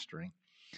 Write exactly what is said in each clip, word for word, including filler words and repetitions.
ministering.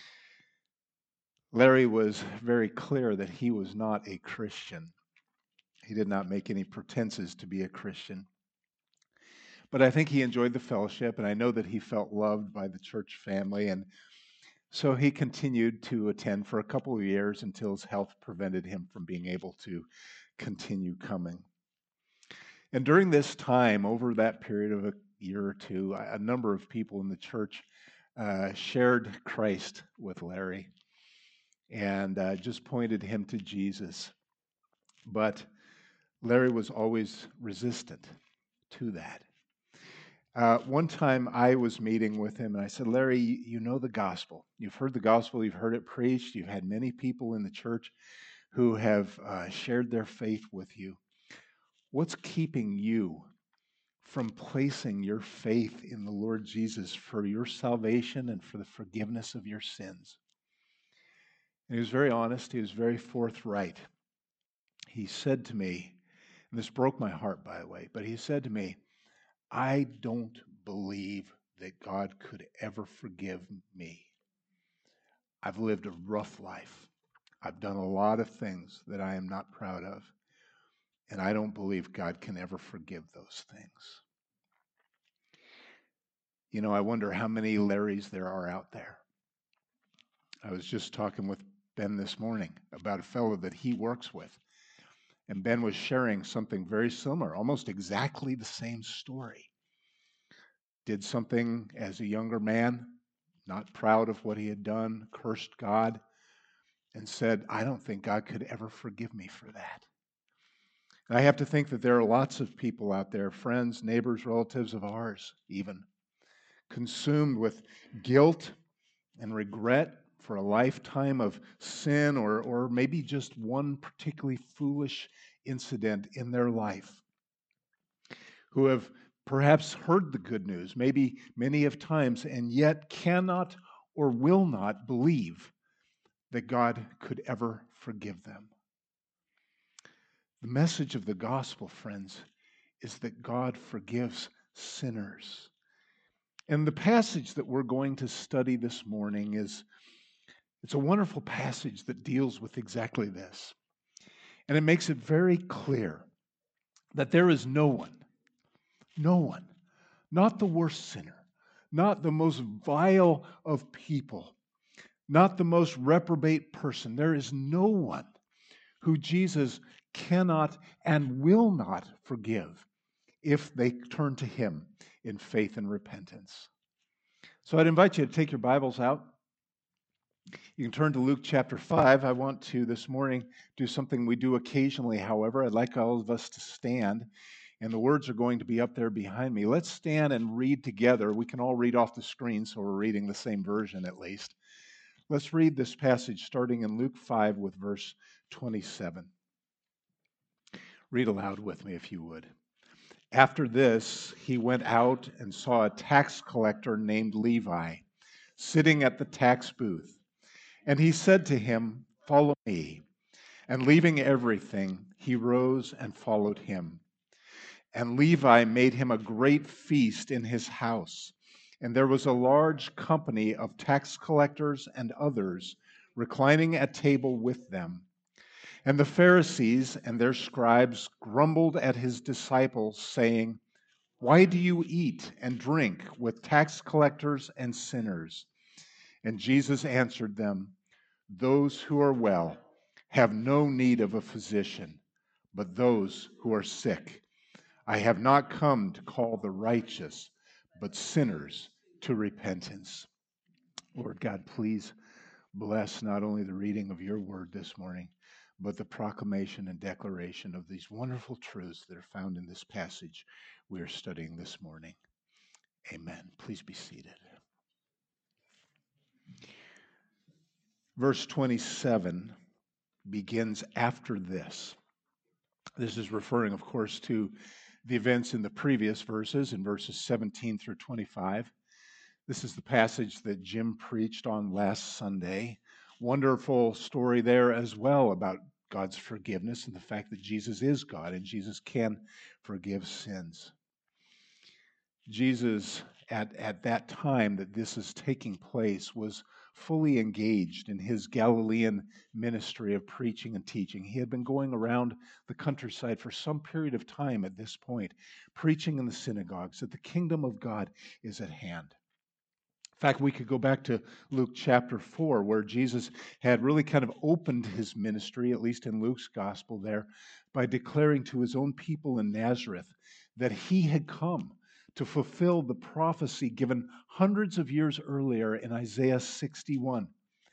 Larry was very clear that he was not a Christian. He did not make any pretenses to be a Christian. But I think he enjoyed the fellowship, and I know that he felt loved by the church family. And so he continued to attend for a couple of years until his health prevented him from being able to continue coming. And during this time, over that period of a year or two, a number of people in the church uh, shared Christ with Larry and uh, just pointed him to Jesus. But Larry was always resistant to that. Uh, one time I was meeting with him and I said, Larry, you know the gospel. You've heard the gospel, you've heard it preached, you've had many people in the church who have uh, shared their faith with you. What's keeping you from placing your faith in the Lord Jesus for your salvation and for the forgiveness of your sins? And he was very honest, he was very forthright. He said to me, and this broke my heart, by the way, but he said to me, I don't believe that God could ever forgive me. I've lived a rough life. I've done a lot of things that I am not proud of, and I don't believe God can ever forgive those things. You know, I wonder how many Larrys there are out there. I was just talking with Ben this morning about a fellow that he works with, and Ben was sharing something very similar, almost exactly the same story. Did something as a younger man, not proud of what he had done, cursed God, and said, I don't think God could ever forgive me for that. And I have to think that there are lots of people out there, friends, neighbors, relatives of ours, even, consumed with guilt and regret for a lifetime of sin or, or maybe just one particularly foolish incident in their life, who have perhaps heard the good news, maybe many of times, and yet cannot or will not believe that God could ever forgive them. The message of the gospel, friends, is that God forgives sinners. And the passage that we're going to study this morning is it's a wonderful passage that deals with exactly this. And it makes it very clear that there is no one, no one, not the worst sinner, not the most vile of people, not the most reprobate person. There is no one who Jesus cannot and will not forgive if they turn to him in faith and repentance. So I'd invite you to take your Bibles out. You can turn to Luke chapter five. I want to this morning do something we do occasionally, however. I'd like all of us to stand, and the words are going to be up there behind me. Let's stand and read together. We can all read off the screen, so we're reading the same version at least. Let's read this passage starting in Luke five with verse twenty-seven. Read aloud with me if you would. After this, he went out and saw a tax collector named Levi sitting at the tax booth. And he said to him, follow me. And leaving everything, he rose and followed him. And Levi made him a great feast in his house. And there was a large company of tax collectors and others reclining at table with them. And the Pharisees and their scribes grumbled at his disciples, saying, why do you eat and drink with tax collectors and sinners? And Jesus answered them, those who are well have no need of a physician, but those who are sick. I have not come to call the righteous, but sinners to repentance. Lord God, please bless not only the reading of your word this morning, but the proclamation and declaration of these wonderful truths that are found in this passage we are studying this morning. Amen. Please be seated. Verse twenty-seven begins after this. This is referring, of course, to the events in the previous verses, in verses seventeen through twenty-five. This is the passage that Jim preached on last Sunday. Wonderful story there as well about God's forgiveness and the fact that Jesus is God and Jesus can forgive sins. Jesus at, at that time that this is taking place was fully engaged in his Galilean ministry of preaching and teaching. He had been going around the countryside for some period of time at this point, preaching in the synagogues that the kingdom of God is at hand. In fact, we could go back to Luke chapter four, where Jesus had really kind of opened his ministry, at least in Luke's gospel there, by declaring to his own people in Nazareth that he had come to fulfill the prophecy given hundreds of years earlier in Isaiah sixty-one.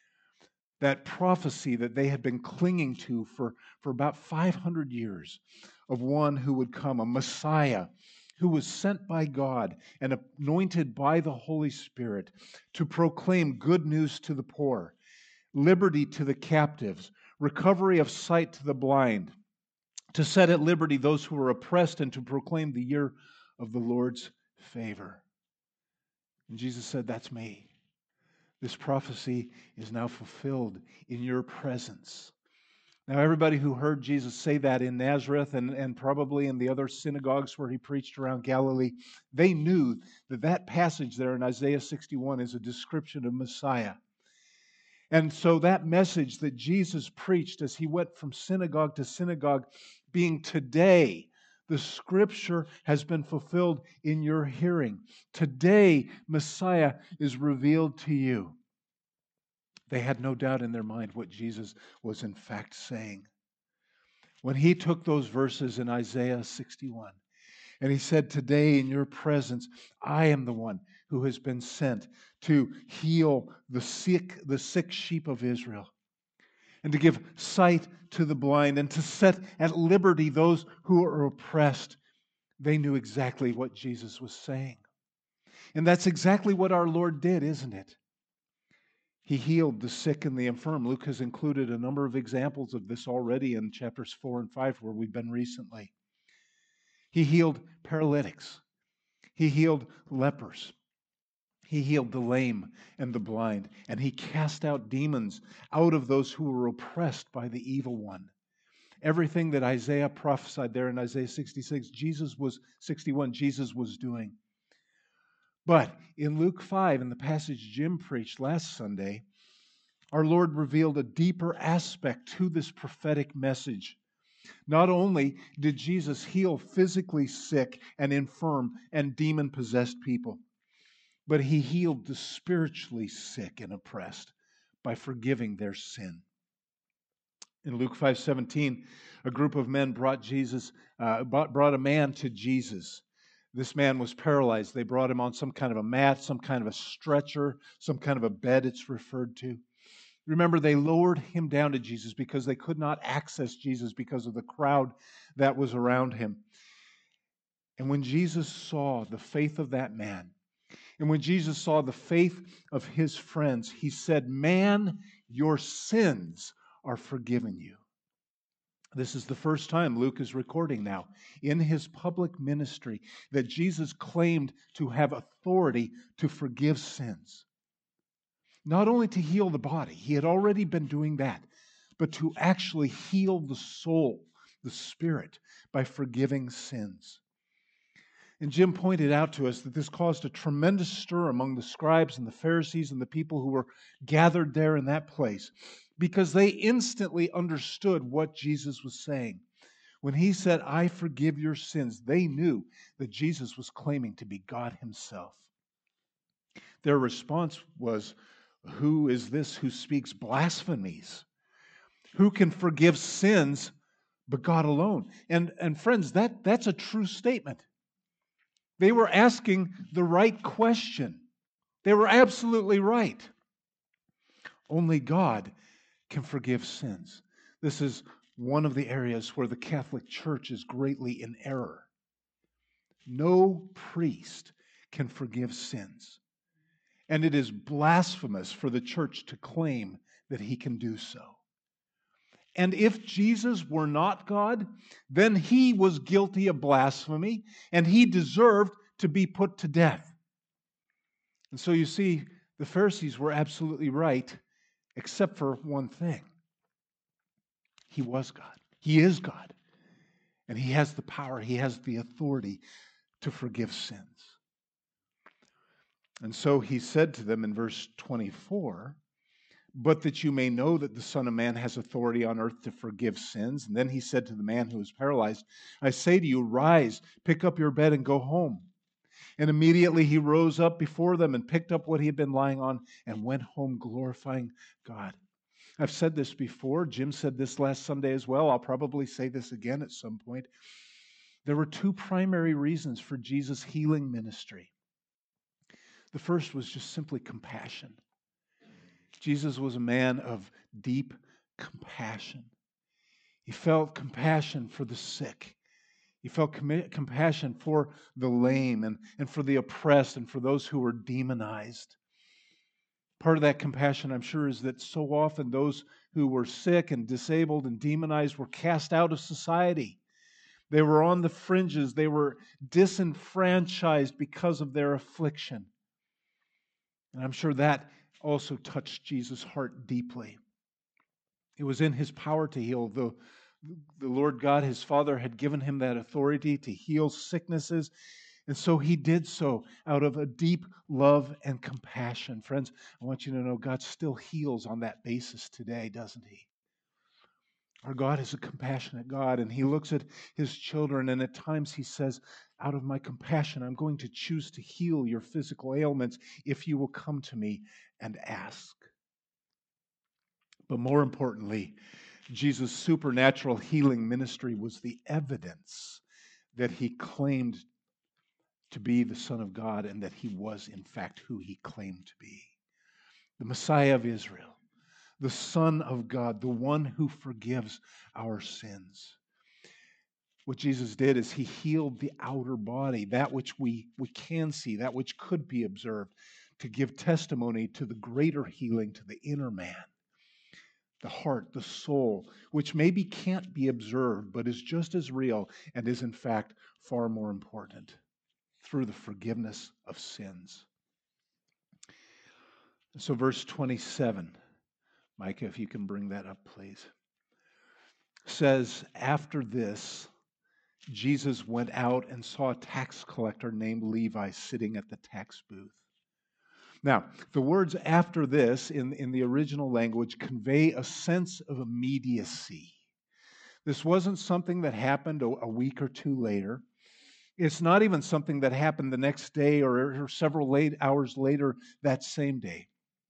That prophecy that they had been clinging to for, for about five hundred years of one who would come, a Messiah who was sent by God and anointed by the Holy Spirit to proclaim good news to the poor, liberty to the captives, recovery of sight to the blind, to set at liberty those who were oppressed, and to proclaim the year of the Lord's favor. And Jesus said, that's me. This prophecy is now fulfilled in your presence. Now, everybody who heard Jesus say that in Nazareth and, and probably in the other synagogues where he preached around Galilee, they knew that that passage there in Isaiah sixty-one is a description of Messiah. And so that message that Jesus preached as he went from synagogue to synagogue, being today, the scripture has been fulfilled in your hearing. Today, Messiah is revealed to you. They had no doubt in their mind what Jesus was in fact saying. When he took those verses in Isaiah sixty-one, and he said, today in your presence, I am the one who has been sent to heal the sick, the sick sheep of Israel, and to give sight to the blind, and to set at liberty those who are oppressed. They knew exactly what Jesus was saying. And that's exactly what our Lord did, isn't it? He healed the sick and the infirm. Luke has included a number of examples of this already in chapters four and five, where we've been recently. He healed paralytics. He healed lepers. He healed the lame and the blind. And he cast out demons out of those who were oppressed by the evil one. Everything that Isaiah prophesied there in Isaiah sixty-six, Jesus was, sixty-one, Jesus was doing. But in Luke five, in the passage Jim preached last Sunday, our Lord revealed a deeper aspect to this prophetic message. Not only did Jesus heal physically sick and infirm and demon-possessed people, but he healed the spiritually sick and oppressed by forgiving their sin. In Luke five seventeen, a group of men brought Jesus, uh, brought a man to Jesus. This man was paralyzed. They brought him on some kind of a mat, some kind of a stretcher, some kind of a bed, it's referred to. Remember, they lowered him down to Jesus because they could not access Jesus because of the crowd that was around him. And when Jesus saw the faith of that man, and when Jesus saw the faith of his friends, he said, "Man, your sins are forgiven you." This is the first time Luke is recording now in his public ministry that Jesus claimed to have authority to forgive sins. Not only to heal the body, he had already been doing that, but to actually heal the soul, the spirit, by forgiving sins. And Jim pointed out to us that this caused a tremendous stir among the scribes and the Pharisees and the people who were gathered there in that place, because they instantly understood what Jesus was saying. When he said, "I forgive your sins," they knew that Jesus was claiming to be God himself. Their response was, "Who is this who speaks blasphemies? Who can forgive sins but God alone?" And, and friends, that, that's a true statement. They were asking the right question. They were absolutely right. Only God can forgive sins. This is one of the areas where the Catholic Church is greatly in error. No priest can forgive sins. And it is blasphemous for the church to claim that he can do so. And if Jesus were not God, then he was guilty of blasphemy, and he deserved to be put to death. And so you see, the Pharisees were absolutely right, except for one thing. He was God. He is God. And he has the power, he has the authority to forgive sins. And so he said to them in verse twenty-four, but that you may know that the Son of Man has authority on earth to forgive sins. And then he said to the man who was paralyzed, I say to you, rise, pick up your bed and go home. And immediately he rose up before them and picked up what he had been lying on and went home glorifying God. I've said this before. Jim said this last Sunday as well. I'll probably say this again at some point. There were two primary reasons for Jesus' healing ministry. The first was just simply compassion. Jesus was a man of deep compassion. He felt compassion for the sick. He felt com- compassion for the lame and, and for the oppressed and for those who were demonized. Part of that compassion, I'm sure, is that so often those who were sick and disabled and demonized were cast out of society. They were on the fringes. They were disenfranchised because of their affliction. And I'm sure that also touched Jesus' heart deeply. It was in his power to heal. The, the Lord God, his Father, had given him that authority to heal sicknesses. And so he did so out of a deep love and compassion. Friends, I want you to know God still heals on that basis today, doesn't he? Our God is a compassionate God, and he looks at his children, and at times he says, out of my compassion, I'm going to choose to heal your physical ailments if you will come to me and ask. But more importantly, Jesus' supernatural healing ministry was the evidence that he claimed to be the Son of God and that he was, in fact, who he claimed to be. The Messiah of Israel, the Son of God, the one who forgives our sins. What Jesus did is he healed the outer body, that which we, we can see, that which could be observed, to give testimony to the greater healing to the inner man, the heart, the soul, which maybe can't be observed, but is just as real and is in fact far more important, through the forgiveness of sins. So verse twenty-seven, Micah, if you can bring that up, please, says, after this, Jesus went out and saw a tax collector named Levi sitting at the tax booth. Now, the words after this in, in the original language convey a sense of immediacy. This wasn't something that happened a, a week or two later. It's not even something that happened the next day or, or several late hours later that same day.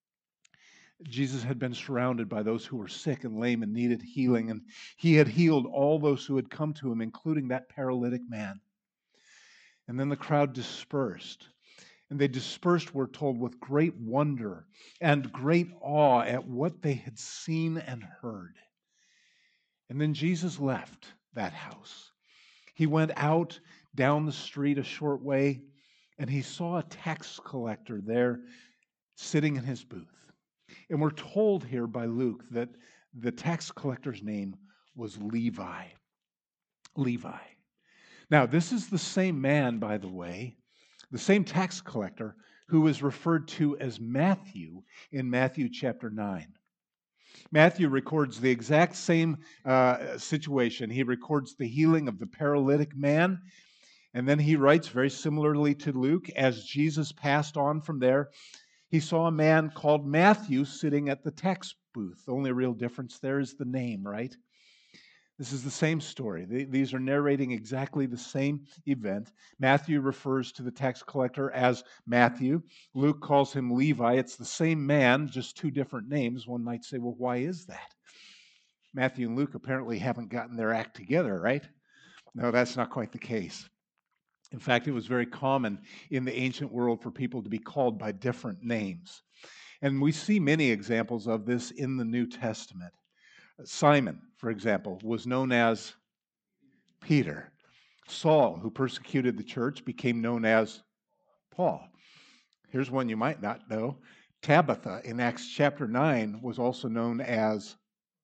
Jesus had been surrounded by those who were sick and lame and needed healing, and he had healed all those who had come to him, including that paralytic man. And then the crowd dispersed. And they dispersed, we're told, with great wonder and great awe at what they had seen and heard. And then Jesus left that house. He went out down the street a short way, and he saw a tax collector there sitting in his booth. And we're told here by Luke that the tax collector's name was Levi. Levi. Now, this is the same man, by the way, the same tax collector who is referred to as Matthew in Matthew chapter nine. Matthew records the exact same uh, situation. He records the healing of the paralytic man, and then he writes very similarly to Luke, as Jesus passed on from there, he saw a man called Matthew sitting at the tax booth. The only real difference there is the name, right? This is the same story. These are narrating exactly the same event. Matthew refers to the tax collector as Matthew. Luke calls him Levi. It's the same man, just two different names. One might say, well, why is that? Matthew and Luke apparently haven't gotten their act together, right? No, that's not quite the case. In fact, it was very common in the ancient world for people to be called by different names. And we see many examples of this in the New Testament. Simon, for example, was known as Peter. Saul, who persecuted the church, became known as Paul. Here's one you might not know. Tabitha in Acts chapter nine was also known as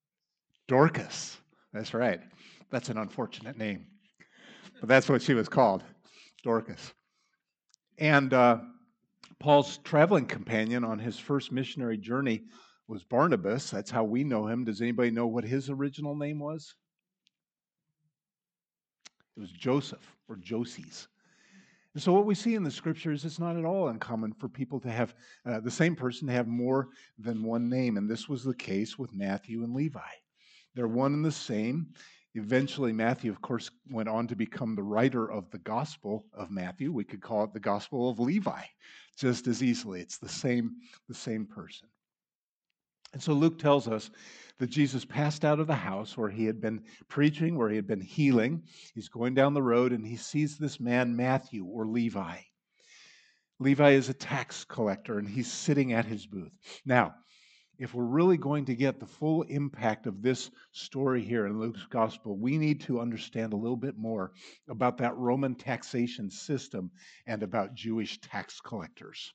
Dorcas. That's right. That's an unfortunate name. But that's what she was called, Dorcas. And uh, Paul's traveling companion on his first missionary journey was Barnabas. That's how we know him. Does anybody know what his original name was? It was Joseph or Joses. And so what we see in the scriptures, it's not at all uncommon for people to have uh, the same person to have more than one name. And this was the case with Matthew and Levi. They're one and the same. Eventually, Matthew, of course, went on to become the writer of the Gospel of Matthew. We could call it the Gospel of Levi just as easily. It's the same, the same person. And so Luke tells us that Jesus passed out of the house where he had been preaching, where he had been healing. He's going down the road and he sees this man, Matthew or Levi. Levi is a tax collector and he's sitting at his booth. Now, if we're really going to get the full impact of this story here in Luke's gospel, we need to understand a little bit more about that Roman taxation system and about Jewish tax collectors.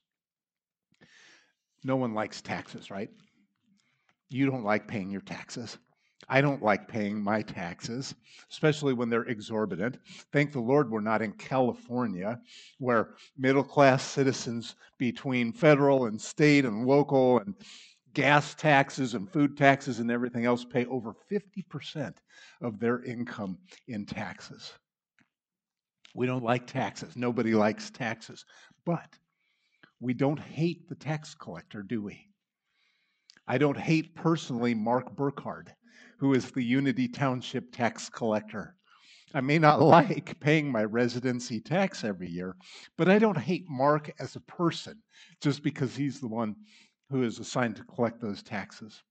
No one likes taxes, right? You don't like paying your taxes. I don't like paying my taxes, especially when they're exorbitant. Thank the Lord we're not in California, where middle-class citizens between federal and state and local and gas taxes and food taxes and everything else pay over fifty percent of their income in taxes. We don't like taxes. Nobody likes taxes. But we don't hate the tax collector, do we? I don't hate personally Mark Burkhardt, who is the Unity Township tax collector. I may not like paying my residency tax every year, but I don't hate Mark as a person just because he's the one who is assigned to collect those taxes.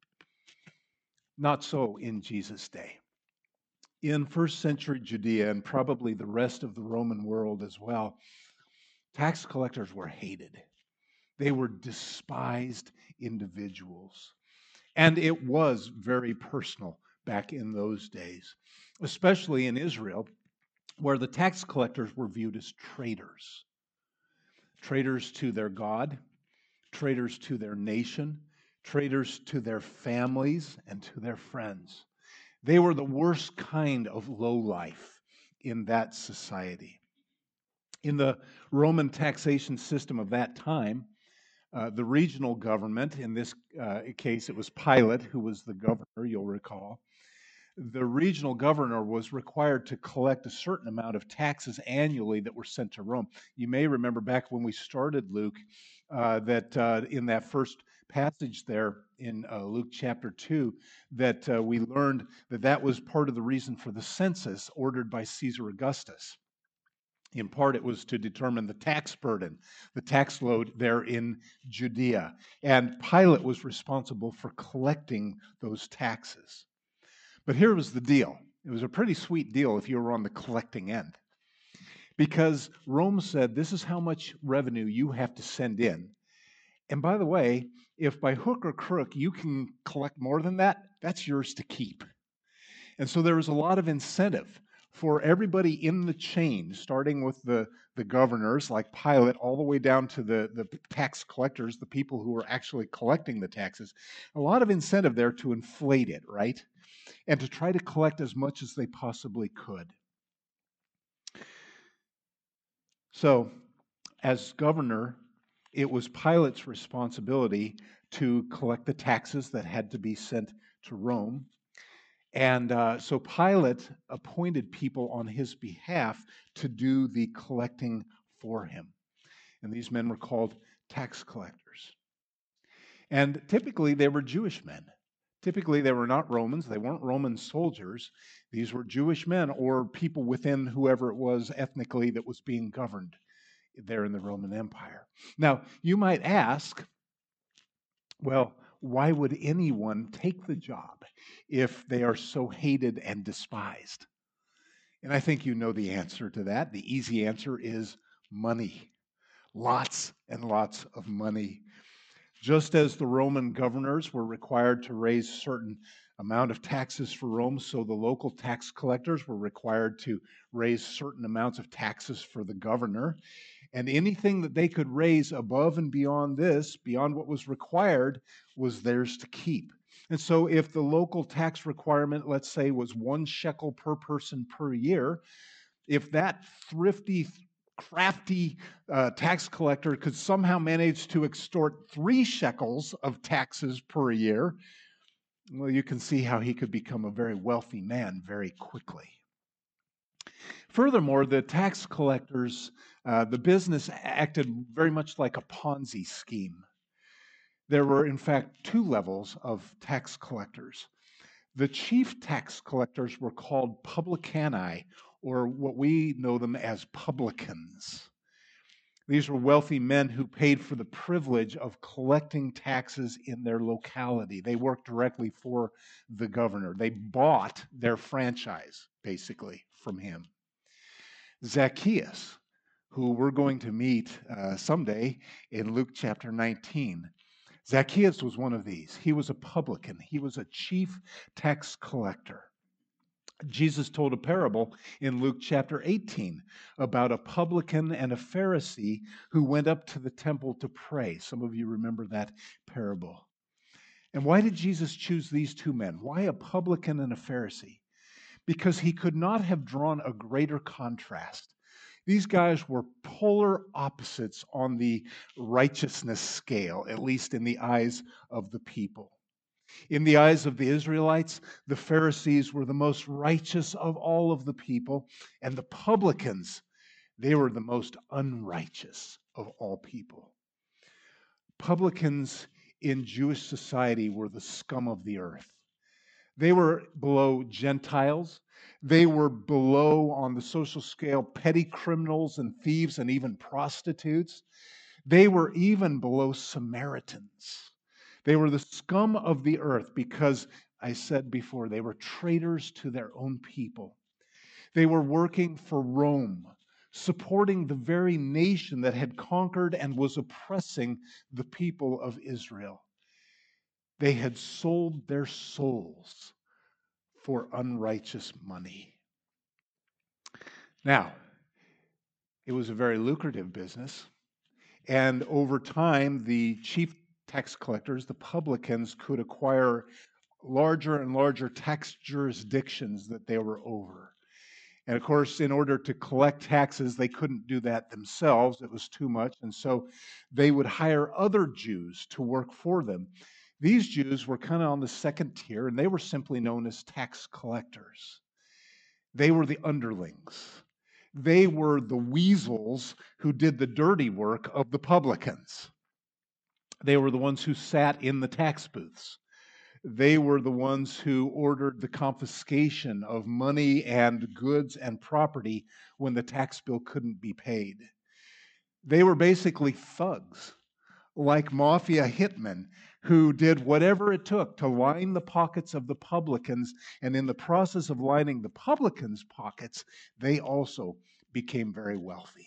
Not so in Jesus' day. In first century Judea and probably the rest of the Roman world as well, tax collectors were hated. They were despised individuals. And it was very personal back in those days, especially in Israel, where the tax collectors were viewed as traitors. Traitors to their God, traitors to their nation, traitors to their families and to their friends. They were the worst kind of lowlife in that society. In the Roman taxation system of that time, uh, the regional government, in this uh, case it was Pilate who was the governor, you'll recall, the regional governor was required to collect a certain amount of taxes annually that were sent to Rome. You may remember back when we started Luke, uh, that uh, in that first passage there in uh, Luke chapter two, that uh, we learned that that was part of the reason for the census ordered by Caesar Augustus. In part, it was to determine the tax burden, the tax load there in Judea. And Pilate was responsible for collecting those taxes. But here was the deal. It was a pretty sweet deal if you were on the collecting end. Because Rome said, this is how much revenue you have to send in. And by the way, if by hook or crook you can collect more than that, that's yours to keep. And so there was a lot of incentive for everybody in the chain, starting with the, the governors like Pilate, all the way down to the, the tax collectors, the people who were actually collecting the taxes. A lot of incentive there to inflate it, right? And to try to collect as much as they possibly could. So, as governor, it was Pilate's responsibility to collect the taxes that had to be sent to Rome. And uh, so Pilate appointed people on his behalf to do the collecting for him. And these men were called tax collectors. And typically they were Jewish men. Typically, they were not Romans. They weren't Roman soldiers. These were Jewish men or people within whoever it was ethnically that was being governed there in the Roman Empire. Now, you might ask, well, why would anyone take the job if they are so hated and despised? And I think you know the answer to that. The easy answer is money. Lots and lots of money. Just as the Roman governors were required to raise a certain amount of taxes for Rome, so the local tax collectors were required to raise certain amounts of taxes for the governor. And anything that they could raise above and beyond this, beyond what was required, was theirs to keep. And so if the local tax requirement, let's say, was one shekel per person per year, if that thrifty crafty uh, tax collector could somehow manage to extort three shekels of taxes per year, well, you can see how he could become a very wealthy man very quickly. Furthermore, the tax collectors Uh, the business acted very much like a Ponzi scheme. There were, in fact, two levels of tax collectors. The chief tax collectors were called publicani, or what we know them as publicans. These were wealthy men who paid for the privilege of collecting taxes in their locality. They worked directly for the governor. They bought their franchise, basically, from him. Zacchaeus, who we're going to meet uh, someday in Luke chapter nineteen. Zacchaeus was one of these. He was a publican. He was a chief tax collector. Jesus told a parable in Luke chapter eighteen about a publican and a Pharisee who went up to the temple to pray. Some of you remember that parable. And why did Jesus choose these two men? Why a publican and a Pharisee? Because he could not have drawn a greater contrast. These guys were polar opposites on the righteousness scale, at least in the eyes of the people. In the eyes of the Israelites, the Pharisees were the most righteous of all of the people, and the publicans, they were the most unrighteous of all people. Publicans in Jewish society were the scum of the earth. They were below Gentiles. They were below, on the social scale, petty criminals and thieves and even prostitutes. They were even below Samaritans. They were the scum of the earth because, I said before, they were traitors to their own people. They were working for Rome, supporting the very nation that had conquered and was oppressing the people of Israel. They had sold their souls for unrighteous money. Now, it was a very lucrative business, and over time, the chief tax collectors, the publicans, could acquire larger and larger tax jurisdictions that they were over. And of course, in order to collect taxes, they couldn't do that themselves. It was too much. And so they would hire other Jews to work for them. These Jews were kind of on the second tier, and they were simply known as tax collectors. They were the underlings. They were the weasels who did the dirty work of the publicans. They were the ones who sat in the tax booths. They were the ones who ordered the confiscation of money and goods and property when the tax bill couldn't be paid. They were basically thugs, like mafia hitmen, who did whatever it took to line the pockets of the publicans, and in the process of lining the publicans' pockets, they also became very wealthy.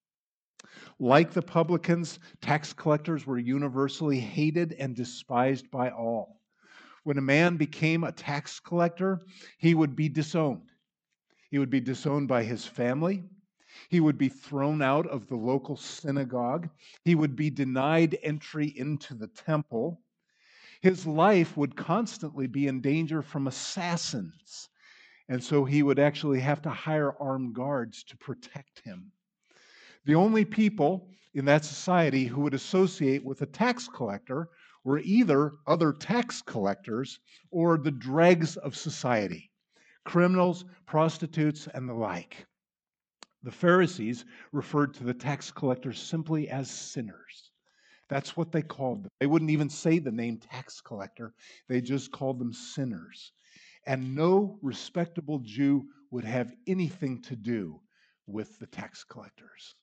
Like the publicans, tax collectors were universally hated and despised by all. When a man became a tax collector, he would be disowned. He would be disowned by his family. He would be thrown out of the local synagogue. He would be denied entry into the temple. His life would constantly be in danger from assassins. And so he would actually have to hire armed guards to protect him. The only people in that society who would associate with a tax collector were either other tax collectors or the dregs of society, criminals, prostitutes, and the like. The Pharisees referred to the tax collectors simply as sinners. That's what they called them. They wouldn't even say the name tax collector. They just called them sinners. And no respectable Jew would have anything to do with the tax collectors.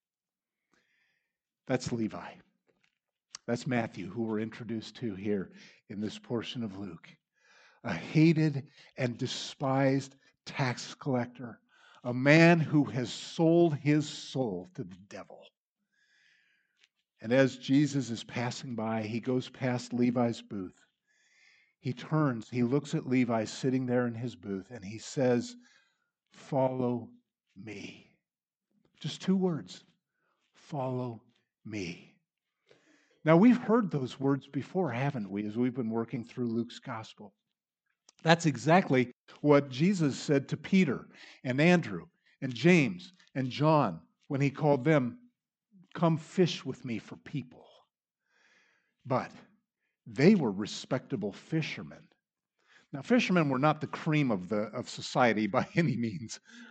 That's Levi. That's Matthew, who we're introduced to here in this portion of Luke. A hated and despised tax collector, a man who has sold his soul to the devil. And as Jesus is passing by, he goes past Levi's booth. He turns, he looks at Levi sitting there in his booth, and he says, "Follow me." Just two words. Follow me. Now, we've heard those words before, haven't we, as we've been working through Luke's gospel? That's exactly what Jesus said to Peter and Andrew and James and John when he called them, "Come fish with me for people." But they were respectable fishermen. Now, fishermen were not the cream of the of society by any means.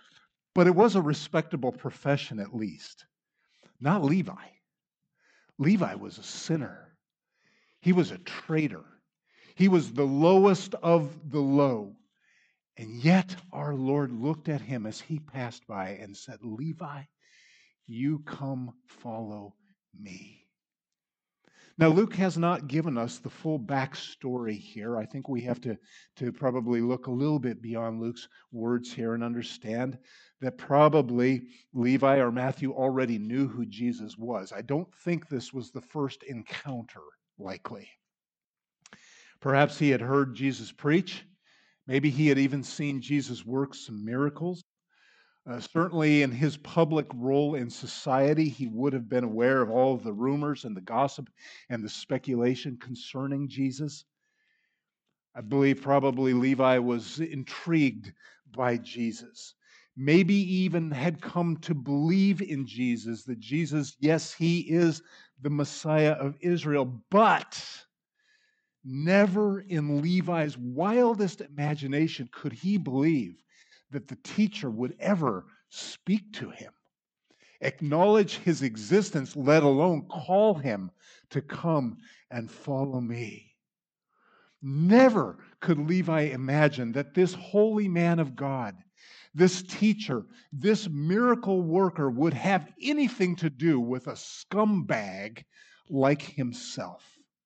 But it was a respectable profession at least. Not Levi. Levi was a sinner. He was a traitor. He was the lowest of the low. And yet our Lord looked at him as he passed by and said, Levi, you come follow me. Now, Luke has not given us the full backstory here. I think we have to, to probably look a little bit beyond Luke's words here and understand that probably Levi or Matthew already knew who Jesus was. I don't think this was the first encounter, likely. Perhaps he had heard Jesus preach. Maybe he had even seen Jesus work some miracles. Uh, certainly in his public role in society, he would have been aware of all of the rumors and the gossip and the speculation concerning Jesus. I believe probably Levi was intrigued by Jesus. Maybe even had come to believe in Jesus, that Jesus, yes, he is the Messiah of Israel, but never in Levi's wildest imagination could he believe that the teacher would ever speak to him, acknowledge his existence, let alone call him to come and follow me. Never could Levi imagine that this holy man of God, this teacher, this miracle worker would have anything to do with a scumbag like himself.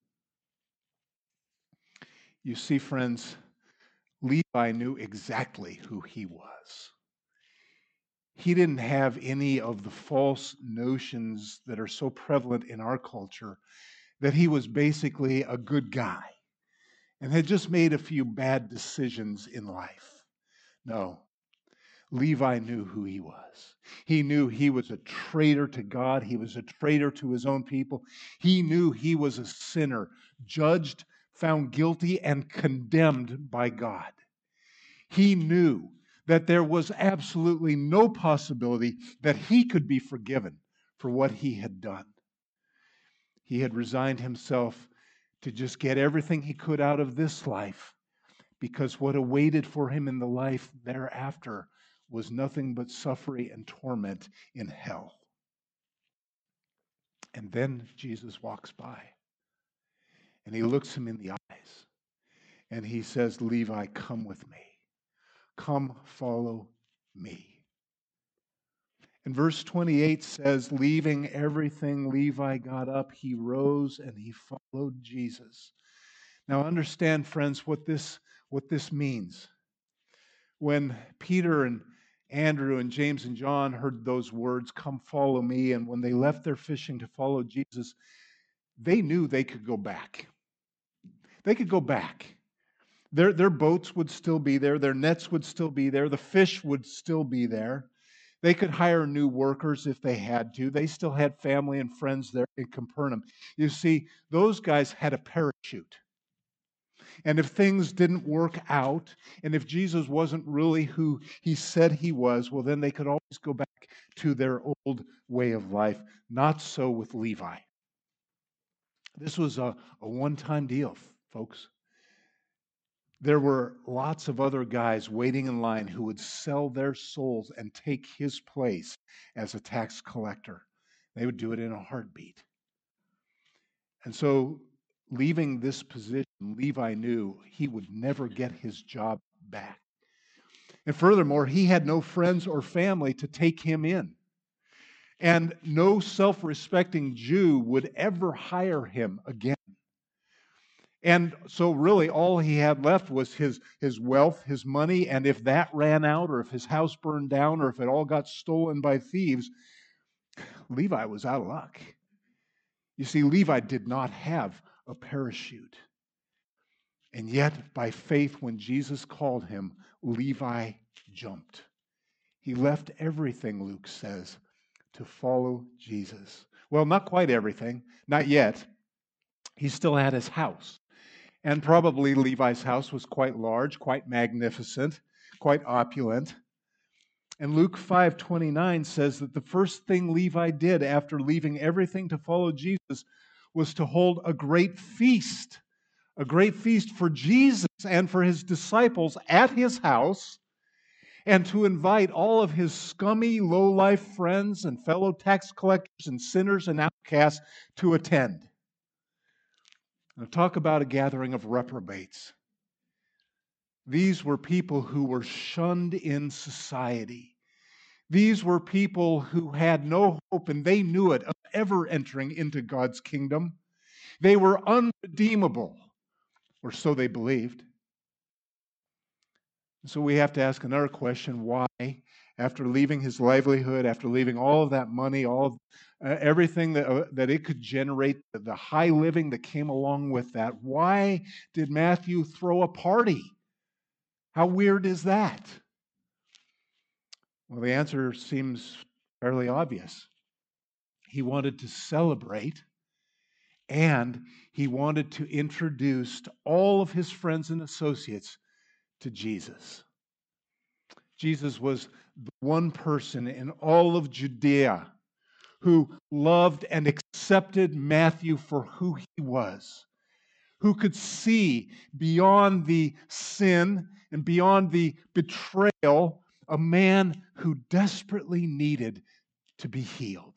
You see, friends, Levi knew exactly who he was. He didn't have any of the false notions that are so prevalent in our culture that he was basically a good guy and had just made a few bad decisions in life. No, Levi knew who he was. He knew he was a traitor to God. He was a traitor to his own people. He knew he was a sinner, judged, found guilty, and condemned by God. He knew that there was absolutely no possibility that he could be forgiven for what he had done. He had resigned himself to just get everything he could out of this life, because what awaited for him in the life thereafter was nothing but suffering and torment in hell. And then Jesus walks by, and he looks him in the eyes, and he says, Levi, come with me. Come follow me. And verse twenty-eight says, leaving everything, Levi got up, he rose, and he followed Jesus. Now understand, friends, what this, what this means. When Peter and Andrew and James and John heard those words, come follow me, and when they left their fishing to follow Jesus, they knew they could go back. They could go back. Their, their boats would still be there. Their nets would still be there. The fish would still be there. They could hire new workers if they had to. They still had family and friends there in Capernaum. You see, those guys had a parachute. And if things didn't work out, and if Jesus wasn't really who he said he was, well, then they could always go back to their old way of life. Not so with Levi. This was a, a one-time deal, folks. There were lots of other guys waiting in line who would sell their souls and take his place as a tax collector. They would do it in a heartbeat. And so, leaving this position, Levi knew he would never get his job back. And furthermore, he had no friends or family to take him in. And no self-respecting Jew would ever hire him again. And so really all he had left was his, his wealth, his money, and if that ran out, or if his house burned down, or if it all got stolen by thieves, Levi was out of luck. You see, Levi did not have a parachute. And yet, by faith, when Jesus called him, Levi jumped. He left everything, Luke says, to follow Jesus. Well, not quite everything, not yet. He still had his house. And probably Levi's house was quite large, quite magnificent, quite opulent. And Luke five twenty-nine says that the first thing Levi did after leaving everything to follow Jesus was to hold a great feast, a great feast for Jesus and for his disciples at his house. and to invite all of his scummy, low-life friends and fellow tax collectors and sinners and outcasts to attend. Now, talk about a gathering of reprobates. These were people who were shunned in society. These were people who had no hope, and they knew it, of ever entering into God's kingdom. They were unredeemable, or so they believed. So we have to ask another question: why, after leaving his livelihood, after leaving all of that money, all of, uh, everything that, uh, that it could generate, the high living that came along with that, why did Matthew throw a party? How weird is that? Well, the answer seems fairly obvious. He wanted to celebrate, and he wanted to introduce to all of his friends and associates to Jesus. Jesus was the one person in all of Judea who loved and accepted Matthew for who he was, who could see beyond the sin and beyond the betrayal a man who desperately needed to be healed.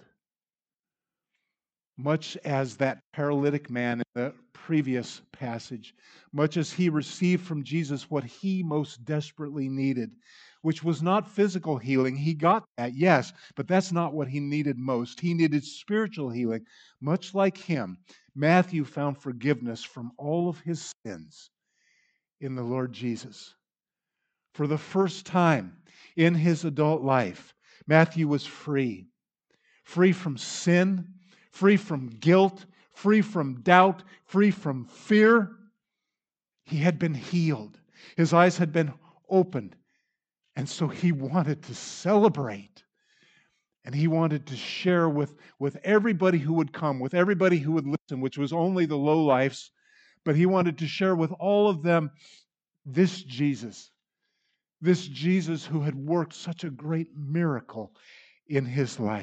Much as that paralytic man in the previous passage, much as he received from Jesus what he most desperately needed, which was not physical healing. He got that, yes, but that's not what he needed most. He needed spiritual healing. Much like him, Matthew found forgiveness from all of his sins in the Lord Jesus. For the first time in his adult life, Matthew was free. Free from sin, free from guilt, free from doubt, free from fear. He had been healed. His eyes had been opened. And so he wanted to celebrate. And he wanted to share with, with everybody who would come, with everybody who would listen, which was only the lowlifes. But he wanted to share with all of them this Jesus. This Jesus who had worked such a great miracle in his life.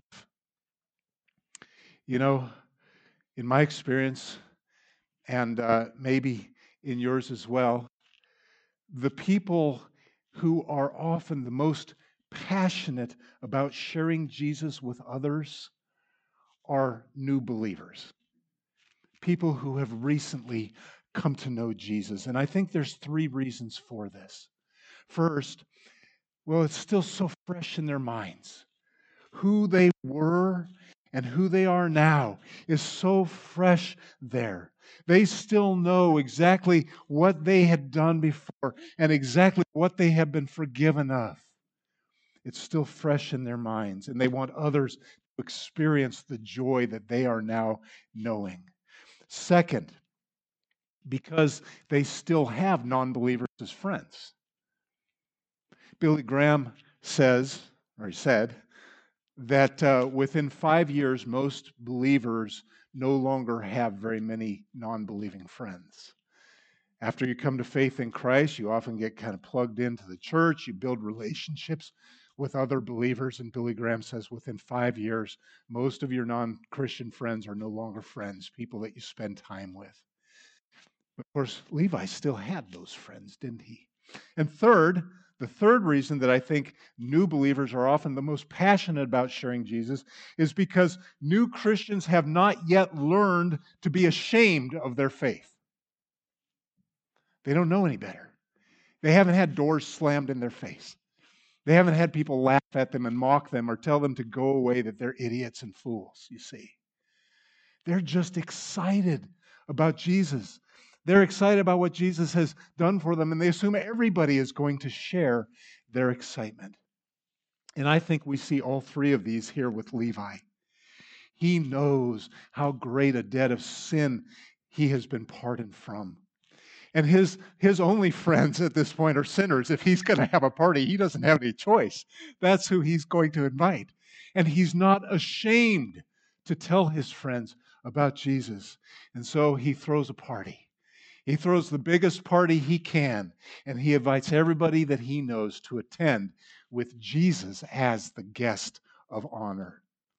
You know, in my experience, and uh, maybe in yours as well, the people who are often the most passionate about sharing Jesus with others are new believers, people who have recently come to know Jesus. And I think there's three reasons for this. First, well, it's still so fresh in their minds. Who they were and who they are now is so fresh there. They still know exactly what they had done before and exactly what they have been forgiven of. It's still fresh in their minds, and they want others to experience the joy that they are now knowing. Second, because they still have non-believers as friends. Billy Graham says, or he said, that uh, within five years, most believers no longer have very many non-believing friends. After you come to faith in Christ, you often get kind of plugged into the church. You build relationships with other believers. And Billy Graham says within five years, most of your non-Christian friends are no longer friends, people that you spend time with. Of course, Levi still had those friends, didn't he? And third, the third reason that I think new believers are often the most passionate about sharing Jesus is because new Christians have not yet learned to be ashamed of their faith. They don't know any better. They haven't had doors slammed in their face. They haven't had people laugh at them and mock them or tell them to go away, that they're idiots and fools, you see. They're just excited about Jesus. They're excited about what Jesus has done for them, and they assume everybody is going to share their excitement. And I think we see all three of these here with Levi. He knows how great a debt of sin he has been pardoned from. And his, his only friends at this point are sinners. If he's going to have a party, he doesn't have any choice. That's who he's going to invite. And he's not ashamed to tell his friends about Jesus. And so he throws a party. He throws the biggest party he can, and he invites everybody that he knows to attend with Jesus as the guest of honor.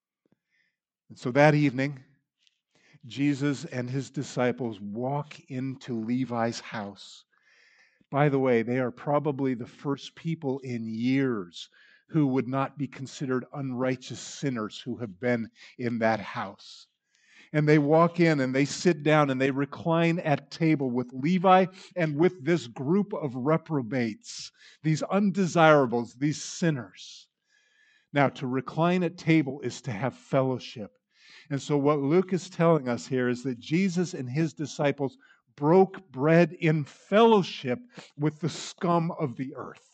And so that evening, Jesus and his disciples walk into Levi's house. By the way, they are probably the first people in years who would not be considered unrighteous sinners who have been in that house. And they walk in and they sit down and they recline at table with Levi and with this group of reprobates, these undesirables, these sinners. Now, to recline at table is to have fellowship. And so what Luke is telling us here is that Jesus and his disciples broke bread in fellowship with the scum of the earth.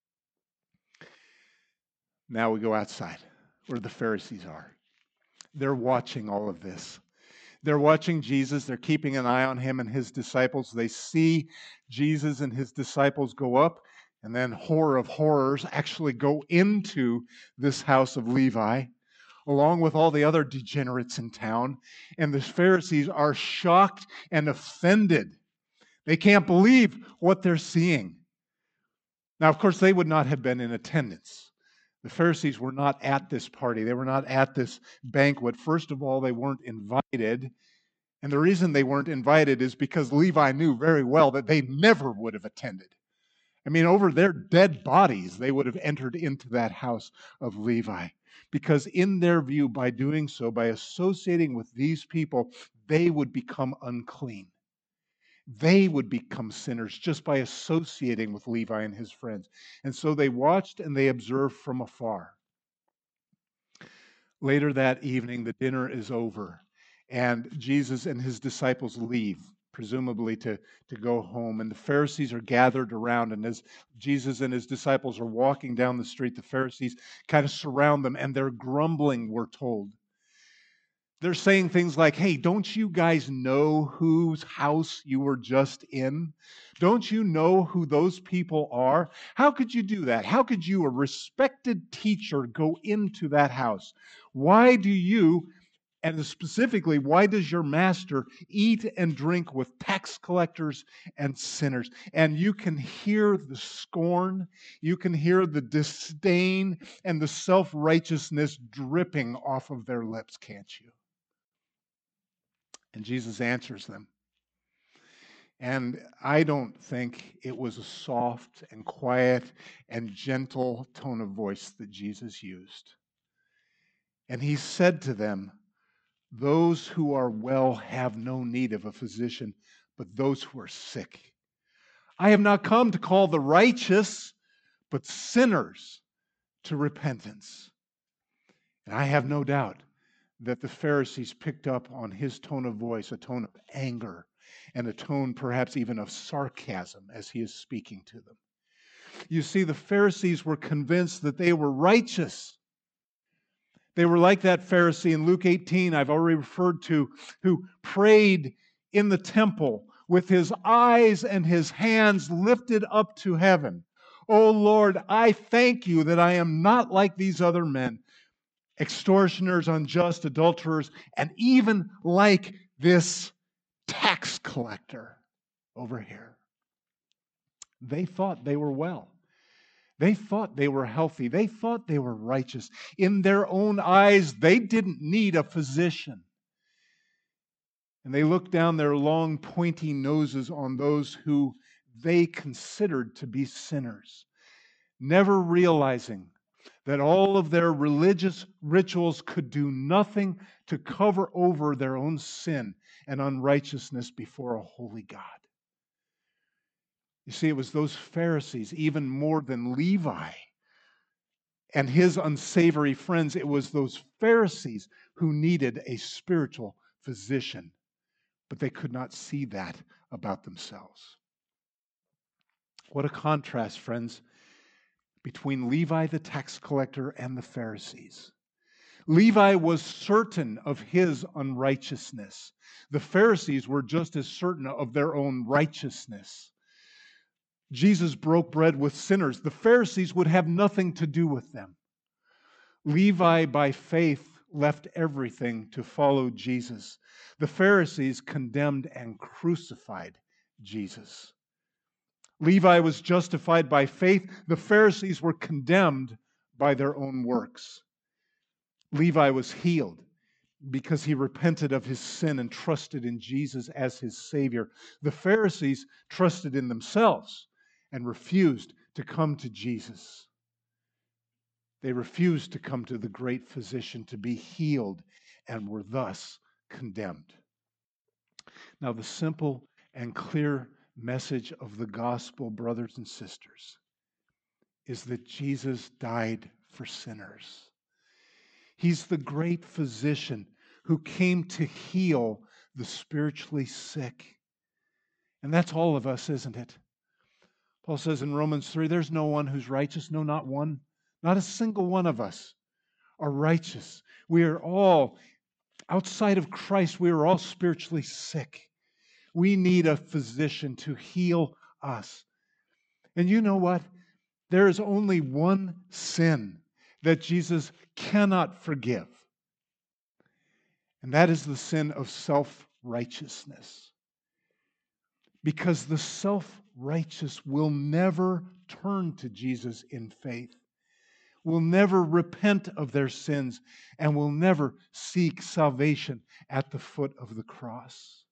Now we go outside where the Pharisees are. They're watching all of this. They're watching Jesus. They're keeping an eye on him and his disciples. They see Jesus and his disciples go up, and then, horror of horrors, actually go into this house of Levi, along with all the other degenerates in town. And the Pharisees are shocked and offended. They can't believe what they're seeing. Now, of course, they would not have been in attendance. The Pharisees were not at this party. They were not at this banquet. First of all, they weren't invited. And the reason they weren't invited is because Levi knew very well that they never would have attended. I mean, over their dead bodies, they would have entered into that house of Levi. Because in their view, by doing so, by associating with these people, they would become unclean. They would become sinners just by associating with Levi and his friends. And so they watched and they observed from afar. Later that evening, the dinner is over, and Jesus and his disciples leave, presumably to, to go home. And the Pharisees are gathered around, and as Jesus and his disciples are walking down the street, the Pharisees kind of surround them, and they're grumbling, we're told. They're saying things like, hey, don't you guys know whose house you were just in? Don't you know who those people are? How could you do that? How could you, a respected teacher, go into that house? Why do you, and specifically, why does your master eat and drink with tax collectors and sinners? And you can hear the scorn, you can hear the disdain and the self-righteousness dripping off of their lips, can't you? And Jesus answers them. And I don't think it was a soft and quiet and gentle tone of voice that Jesus used. And he said to them, those who are well have no need of a physician, but those who are sick. I have not come to call the righteous, but sinners to repentance. And I have no doubt that the Pharisees picked up on his tone of voice, a tone of anger, and a tone perhaps even of sarcasm as he is speaking to them. You see, the Pharisees were convinced that they were righteous. They were like that Pharisee in Luke eighteen I've already referred to, who prayed in the temple with his eyes and his hands lifted up to heaven. Oh Lord, I thank you that I am not like these other men, extortioners, unjust, adulterers, and even like this tax collector over here. They thought they were well. They thought they were healthy. They thought they were righteous. In their own eyes, they didn't need a physician. And they looked down their long, pointy noses on those who they considered to be sinners, never realizing that all of their religious rituals could do nothing to cover over their own sin and unrighteousness before a holy God. You see, it was those Pharisees, even more than Levi and his unsavory friends, it was those Pharisees who needed a spiritual physician, but they could not see that about themselves. What a contrast, friends, between Levi the tax collector and the Pharisees. Levi was certain of his unrighteousness. The Pharisees were just as certain of their own righteousness. Jesus broke bread with sinners. The Pharisees would have nothing to do with them. Levi, by faith, left everything to follow Jesus. The Pharisees condemned and crucified Jesus. Levi was justified by faith. The Pharisees were condemned by their own works. Levi was healed because he repented of his sin and trusted in Jesus as his Savior. The Pharisees trusted in themselves and refused to come to Jesus. They refused to come to the great physician to be healed and were thus condemned. Now, the simple and clear message of the gospel, brothers and sisters, is that Jesus died for sinners. He's the great physician who came to heal the spiritually sick. And that's all of us, isn't it? Paul says in Romans three, there's no one who's righteous, no, not one. Not a single one of us are righteous. We are all, outside of Christ, we are all spiritually sick. We need a physician to heal us. And you know what? There is only one sin that Jesus cannot forgive. And that is the sin of self-righteousness. Because the self-righteous will never turn to Jesus in faith, will never repent of their sins, and will never seek salvation at the foot of the cross.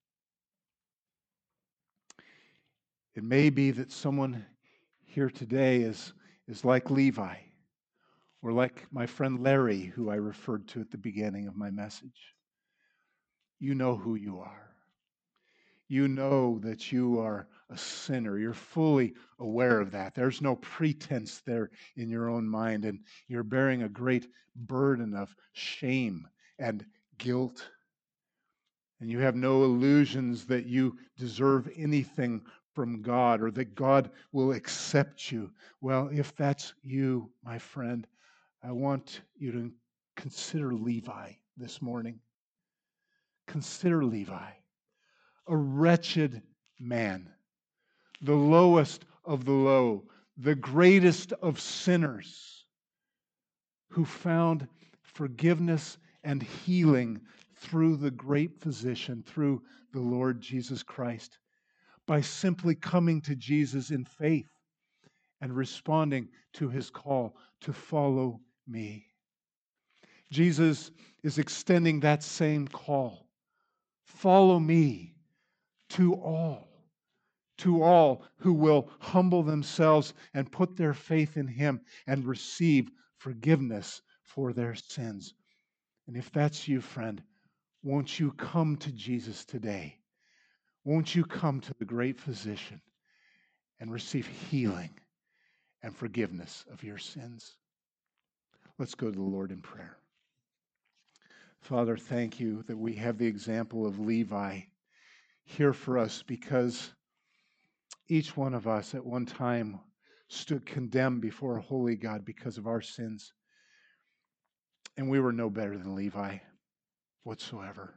It may be that someone here today is, is like Levi, or like my friend Larry, who I referred to at the beginning of my message. You know who you are. You know that you are a sinner. You're fully aware of that. There's no pretense there in your own mind, and you're bearing a great burden of shame and guilt. And you have no illusions that you deserve anything from God or that God will accept you. Well, if that's you, my friend, I want you to consider Levi this morning. Consider Levi, a wretched man, the lowest of the low, the greatest of sinners, who found forgiveness and healing through the great physician, through the Lord Jesus Christ, by simply coming to Jesus in faith and responding to his call to follow me. Jesus is extending that same call. Follow me to all, to all who will humble themselves and put their faith in him and receive forgiveness for their sins. And if that's you, friend, won't you come to Jesus today? Won't you come to the great physician and receive healing and forgiveness of your sins? Let's go to the Lord in prayer. Father, thank you that we have the example of Levi here for us, because each one of us at one time stood condemned before a holy God because of our sins. And we were no better than Levi whatsoever.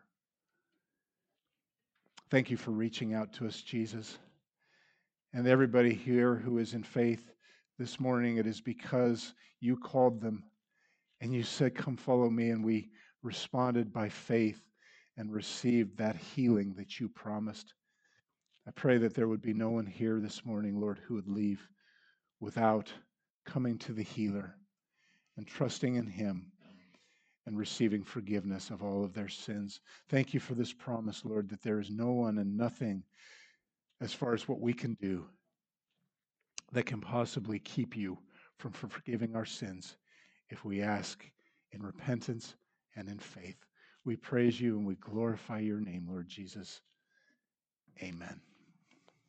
Thank you for reaching out to us, Jesus. And everybody here who is in faith this morning, it is because you called them and you said, come follow me. And we responded by faith and received that healing that you promised. I pray that there would be no one here this morning, Lord, who would leave without coming to the healer and trusting in him and receiving forgiveness of all of their sins. Thank you for this promise, Lord, that there is no one and nothing as far as what we can do that can possibly keep you from forgiving our sins if we ask in repentance and in faith. We praise you and we glorify your name, Lord Jesus. Amen.